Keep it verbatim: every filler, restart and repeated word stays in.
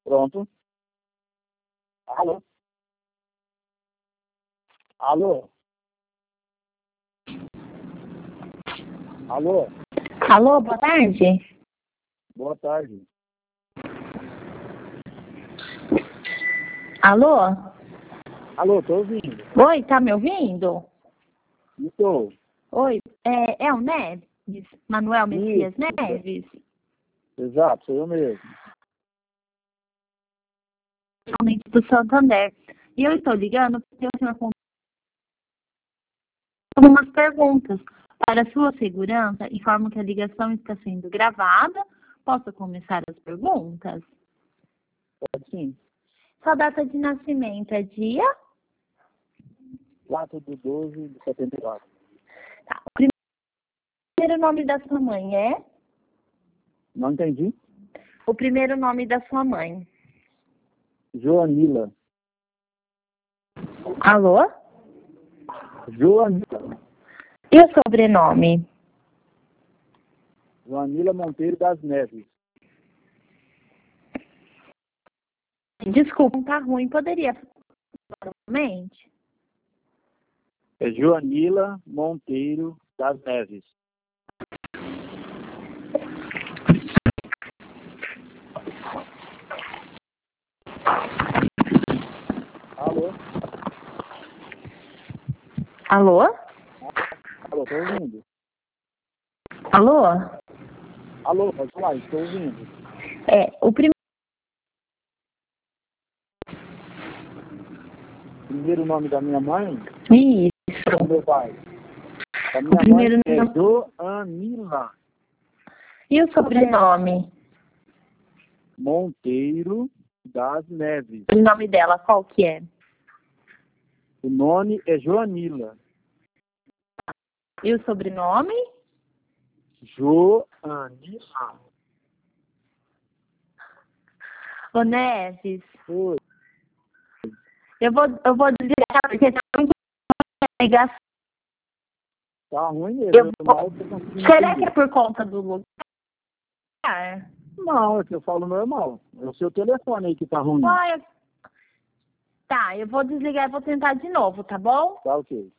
Pronto. Alô? Alô? Alô? Alô, boa tarde. Boa tarde. Alô? Alô, tô ouvindo. Oi, tá me ouvindo? Estou. Oi, é, é o Neves? Manuel Messias Isso. Neves? Exato, sou eu mesmo. Realmente do Santander. E eu estou ligando porque eu tenho algumas perguntas. Para a sua segurança, informo que a ligação está sendo gravada. Posso começar as perguntas? Pode sim. Sua data de nascimento é dia? quatro de doze de setenta e quatro. Tá. O primeiro nome da sua mãe é? Não entendi. O primeiro nome da sua mãe. Joanila. Alô? Joanila. E o sobrenome? Joanila Monteiro das Neves. Desculpa, tá ruim. Poderia falar novamente? É Joanila Monteiro das Neves. Alô? Alô? Alô, tô ouvindo. Alô? Alô, pode falar, estou ouvindo. É, o primeiro Primeiro nome da minha mãe, Isso. do meu pai. Da O minha mãe primeiro é nome. Joanila E o sobrenome? Monteiro das Neves. O nome dela, qual que é? O nome é Joanila. E o sobrenome? Joanila. Ô, Neves, Oi. eu vou, eu vou desligar porque tá muito ligação. Tá ruim mesmo. Eu Eu vou... mal tô conseguindo Será que entender. é por conta do lugar? Não, é que eu falo normal. É o seu telefone aí que tá ruim. Olha, tá, eu vou desligar e vou tentar de novo, tá bom? Tá ok.